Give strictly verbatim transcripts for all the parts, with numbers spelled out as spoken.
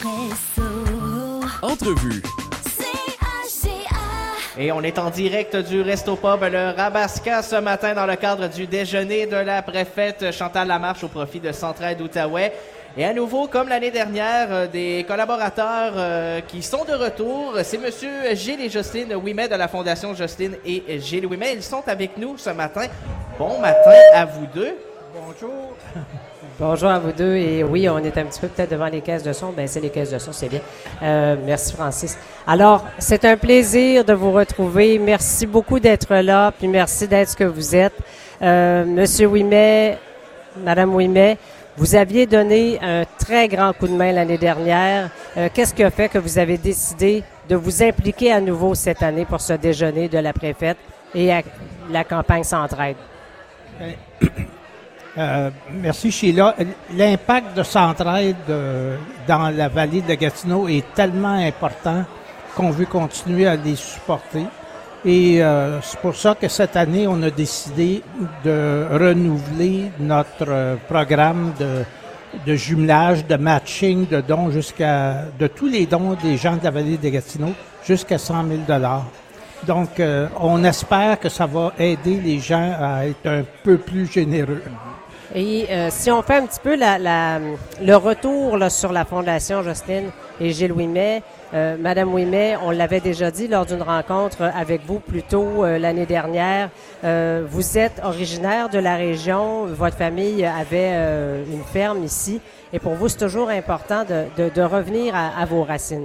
Espresso. Entrevue. Et on est en direct du Resto Pub Le Rabasca ce matin dans le cadre du déjeuner de la préfète Chantal Lamarche au profit de Centraide Outaouais. Et à nouveau, comme l'année dernière, euh, des collaborateurs euh, qui sont de retour. C'est Monsieur Gilles et Jocelyne Ouimet de la Fondation Jocelyne et Gilles Ouimet. Ils sont avec nous ce matin. Bon matin à vous deux. Bonjour. Bonjour à vous deux. Et oui, on est un petit peu peut-être devant les caisses de son. Ben c'est les caisses de son, c'est bien. Euh, merci, Francis. Alors, c'est un plaisir de vous retrouver. Merci beaucoup d'être là, puis merci d'être ce que vous êtes. Euh, Monsieur Ouimet, Madame Ouimet, vous aviez donné un très grand coup de main l'année dernière. Euh, qu'est-ce qui a fait que vous avez décidé de vous impliquer à nouveau cette année pour ce déjeuner de la préfète et à la campagne Centraide? Euh, merci, Sheila. L'impact de Centraide euh, dans la vallée de Gatineau est tellement important qu'on veut continuer à les supporter. Et euh, c'est pour ça que cette année, on a décidé de renouveler notre euh, programme de, de jumelage, de matching, de dons jusqu'à, de tous les dons des gens de la vallée de Gatineau jusqu'à cent mille dollars. Donc, euh, on espère que ça va aider les gens à être un peu plus généreux. Et euh, si on fait un petit peu la, la, le retour là, sur la Fondation Jocelyne et Gilles Ouimet, euh, Madame Ouimet, on l'avait déjà dit lors d'une rencontre avec vous plus tôt euh, l'année dernière, euh, vous êtes originaire de la région, votre famille avait euh, une ferme ici, et pour vous, c'est toujours important de, de, de revenir à, à vos racines.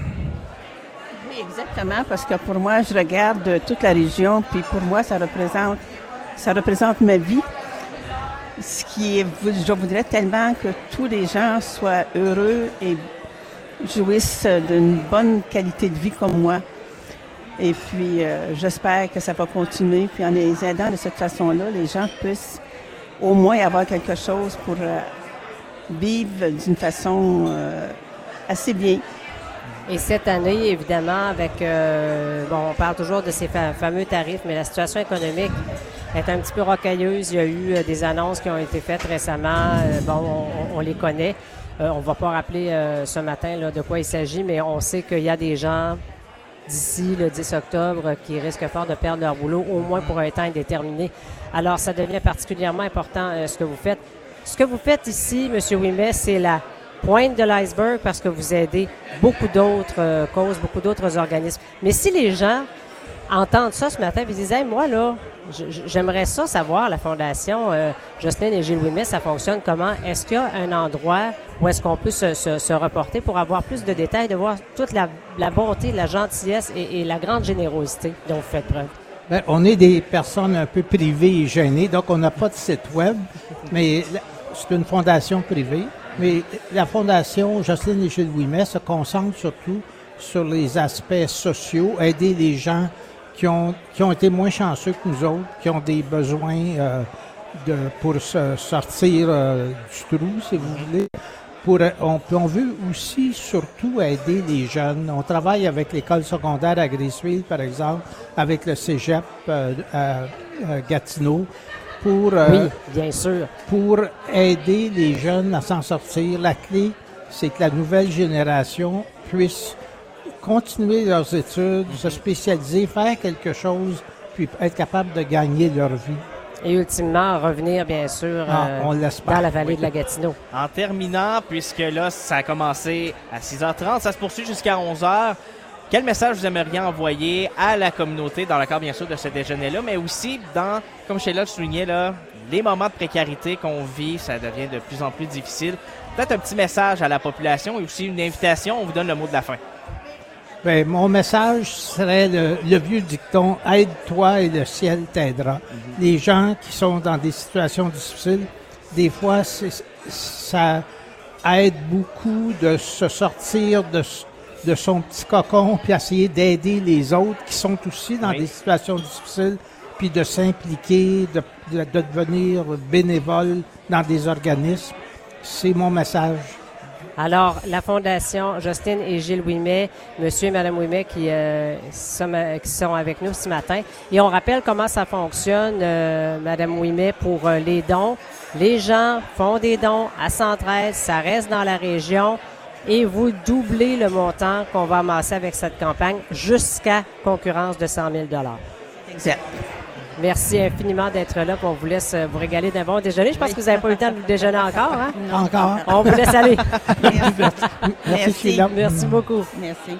Oui, exactement, parce que pour moi, je regarde toute la région, puis pour moi, ça représente, ça représente ma vie. Ce qui est, je voudrais tellement que tous les gens soient heureux et jouissent d'une bonne qualité de vie comme moi. Et puis, euh, j'espère que ça va continuer. Puis, en les aidant de cette façon-là, les gens puissent au moins avoir quelque chose pour euh, vivre d'une façon euh, assez bien. Et cette année, évidemment, avec, euh, bon, on parle toujours de ces fa- fameux tarifs, mais la situation économique est un petit peu rocailleuse. Il y a eu euh, des annonces qui ont été faites récemment. Euh, bon, on, on les connaît. Euh, on ne va pas rappeler euh, ce matin là, de quoi il s'agit, mais on sait qu'il y a des gens d'ici le dix octobre qui risquent fort de perdre leur boulot, au moins pour un temps indéterminé. Alors, ça devient particulièrement important euh, ce que vous faites. Ce que vous faites ici, M. Ouimet, c'est la pointe de l'iceberg parce que vous aidez beaucoup d'autres euh, causes, beaucoup d'autres organismes. Mais si les gens entendent ça ce matin et disent hey, « moi, là, j'aimerais ça savoir, la Fondation euh, Jocelyne et Gilles Ouimet, ça fonctionne comment? Est-ce qu'il y a un endroit où est-ce qu'on peut se, se, se reporter pour avoir plus de détails, de voir toute la, la bonté, la gentillesse et, et la grande générosité dont vous faites preuve? » Bien, on est des personnes un peu privées et gênées, donc on n'a pas de site web, mais c'est une fondation privée. Mais la Fondation Jocelyne et Gilles Ouimet se concentre surtout sur les aspects sociaux, aider les gens qui ont qui ont été moins chanceux que nous autres, qui ont des besoins euh, de pour se sortir euh, du trou, si vous voulez. Pour, on, on veut aussi surtout aider les jeunes. On travaille avec l'école secondaire à Gracefield, par exemple, avec le cégep euh, à, à Gatineau. Pour, euh, oui, bien sûr. Pour aider les jeunes à s'en sortir. La clé, c'est que la nouvelle génération puisse continuer leurs études, se spécialiser, faire quelque chose, puis être capable de gagner leur vie. Et ultimement, revenir, bien sûr, ah, euh, on dans la vallée oui. de la Gatineau. En terminant, puisque là, ça a commencé à six heures trente, ça se poursuit jusqu'à onze heures. Quel message vous aimeriez envoyer à la communauté dans le cadre, bien sûr, de ce déjeuner-là, mais aussi dans, comme Sheila le soulignait, là, les moments de précarité qu'on vit, ça devient de plus en plus difficile. Peut-être un petit message à la population et aussi une invitation. On vous donne le mot de la fin. Bien, mon message serait le, le vieux dicton « Aide-toi et le ciel t'aidera mm-hmm. ». Les gens qui sont dans des situations difficiles, des fois, c'est, ça aide beaucoup de se sortir de de son petit cocon, puis essayer d'aider les autres qui sont aussi dans oui. des situations difficiles, puis de s'impliquer, de, de, de devenir bénévole dans des organismes. C'est mon message. Alors, la Fondation Jocelyne et Gilles Ouimet, monsieur et madame Ouimet qui, euh, sont, qui sont avec nous ce matin. Et on rappelle comment ça fonctionne, euh, madame Ouimet, pour euh, les dons. Les gens font des dons à Centraide, ça reste dans la région. et vous doublez le montant qu'on va amasser avec cette campagne jusqu'à concurrence de cent mille dollars. Exact. Merci infiniment d'être là. On vous laisse vous régaler d'un bon déjeuner. Je pense que vous n'avez pas eu le temps de déjeuner encore. Hein? Encore. On vous laisse aller. Merci. Merci, Sheila. Merci beaucoup. Merci.